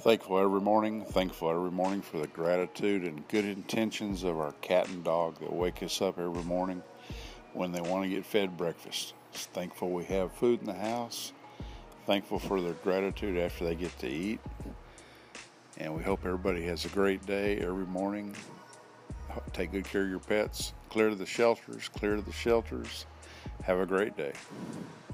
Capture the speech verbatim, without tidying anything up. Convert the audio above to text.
Thankful every morning, thankful every morning for the gratitude and good intentions of our cat and dog that wake us up every morning when they want to get fed breakfast. Just thankful we have food in the house, thankful for their gratitude after they get to eat, and we hope everybody has a great day every morning. Take good care of your pets, clear to the shelters, clear to the shelters. Have a great day.